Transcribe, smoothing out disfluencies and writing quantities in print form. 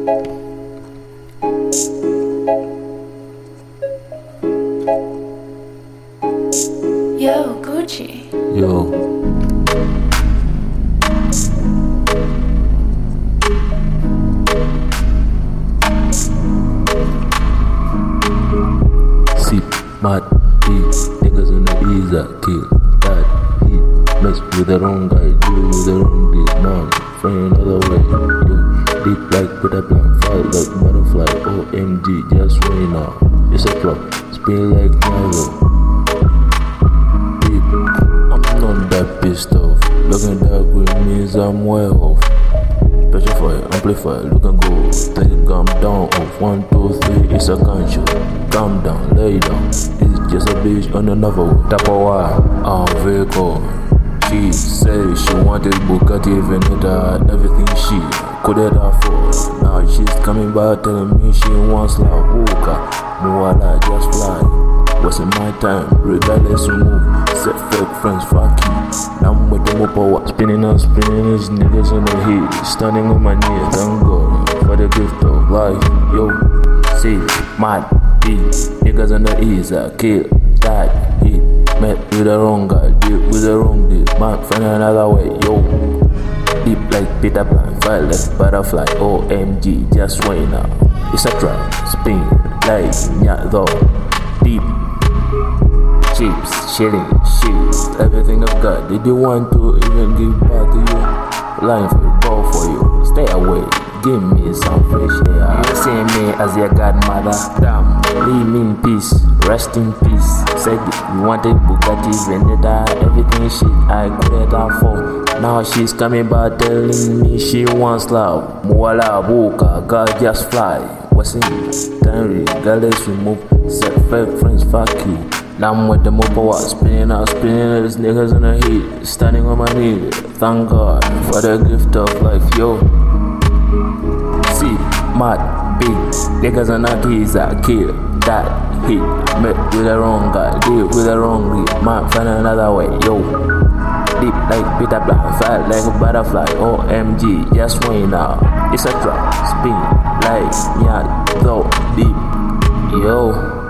Yo, Gucci. Yo. See, mad heat, niggas in the ease I kill. That heat, mess with the wrong guy, deal with the wrong dick, man. Friend another way, yo. Deep like put up and fight like butterfly. OMG, just rain out. It's a drop, spin like Nairo. I'm that pissed off. Looking that green means I'm well off. Petrify, amplify, look and go. Think I'm down off. 1, 2, 3, it's a conscious. Calm down, lay down. It's just a bitch on another one. Tap a wire, vehicle. She said she wanted Bugatti, even hit her everything she could have afford. Now she's coming back telling me she wants La Hookah. Muala, just fly. Wasn't my time, regardless of move. Set fake friends, fuck you. Now I'm with the mopo, spinning and spinning these niggas on the heat. Standing on my knees, thank God for the gift of life. Yo, see, mad beat, niggas on the ease, I kill that hit. Met with the wrong guy, deal with the wrong deal. Man, find another way, yo. Deep like Peter Pan, fight like butterfly. OMG, just wait now. It's a trap, spin like Nyado. Deep chips, shitting, shit, everything I've got. Did you want to even give back to you? Lying for you, go for you. Stay away, give me some fresh air. You see me as your godmother. Damn, leave me in peace, rest in peace. Said you wanted Bugatti, Vendetta, everything shit I could have for. Now she's coming back telling me she wants love. Muala, Boka, God just fly. What's in time, regardless we move. Set fake friends, fuck you. Now I'm with the mopo, spinning out, these niggas in the heat. Standing on my knees, thank God for the gift of life, yo. See, mad, big, niggas on the keys, I kill that hit. Met with the wrong guy, deal with the wrong lead. Man, find another way, yo. Deep like Peter Pan, fight like a butterfly. OMG, just wait now. It's a trap, spin like Nyado, deep, yo.